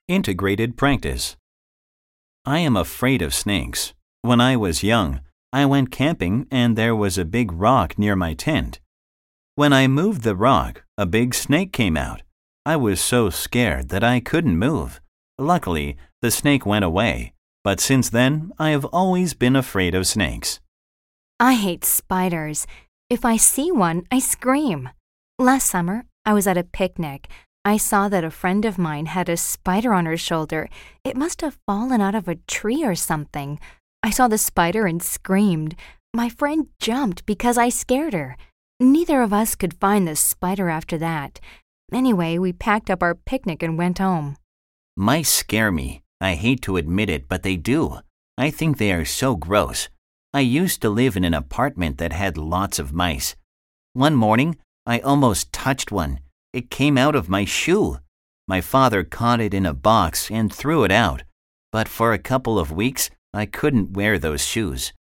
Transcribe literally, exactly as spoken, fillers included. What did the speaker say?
Integrated practice. I am afraid of snakes. When I was young, I went camping and there was a big rock near my tent. When I moved the rock, a big snake came out. I was so scared that I couldn't move. Luckily, the snake went away, but since then, I have always been afraid of snakes. I hate spiders. If I see one, I scream. Last summer, I was at a picnic. I saw that a friend of mine had a spider on her shoulder. It must have fallen out of a tree or something. I saw the spider and screamed. My friend jumped because I scared her. Neither of us could find the spider after that. Anyway, we packed up our picnic and went home. Mice scare me. I hate to admit it, but they do. I think they are so gross. I used to live in an apartment that had lots of mice. One morning, I almost touched one. It came out of my shoe. My father caught it in a box and threw it out. But for a couple of weeks, I couldn't wear those shoes.